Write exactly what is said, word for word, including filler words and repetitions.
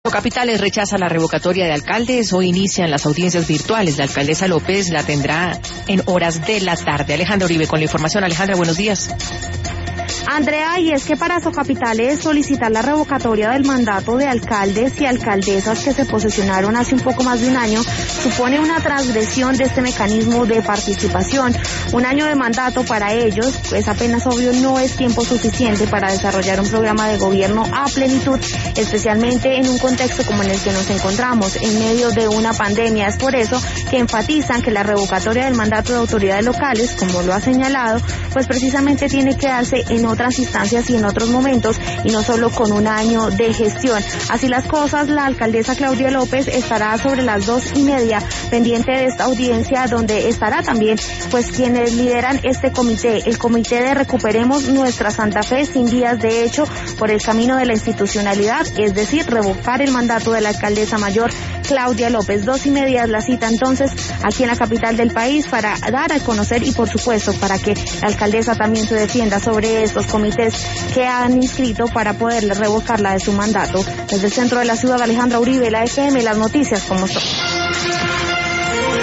Capitales rechaza la revocatoria de alcaldes. Hoy inician las audiencias virtuales. La alcaldesa López la tendrá en horas de la tarde. Alejandra Uribe con la información. Alejandra, buenos días. Andrea, y es que para Socapitales solicitar la revocatoria del mandato de alcaldes y alcaldesas que se posesionaron hace un poco más de un año supone una transgresión de este mecanismo de participación. Un año de mandato para ellos, pues apenas obvio no es tiempo suficiente para desarrollar un programa de gobierno a plenitud, especialmente en un contexto como en el que nos encontramos, en medio de una pandemia. Es por eso que enfatizan que la revocatoria del mandato de autoridades locales, como lo ha señalado, pues precisamente tiene que darse en otras instancias y en otros momentos y no solo con un año de gestión. Así las cosas, la alcaldesa Claudia López estará sobre las dos y media pendiente de esta audiencia, donde estará también pues quienes lideran este comité, el comité de Recuperemos Nuestra Santa Fe sin vías de hecho por el camino de la institucionalidad, es decir, revocar el mandato de la alcaldesa mayor Claudia López. Dos y media es la cita entonces aquí en la capital del país para dar a conocer y por supuesto para que la alcaldesa también se defienda sobre estos comités que han inscrito para poderle revocarla de su mandato. Desde el centro de la ciudad, Alejandra Uribe, la F M, las noticias como son.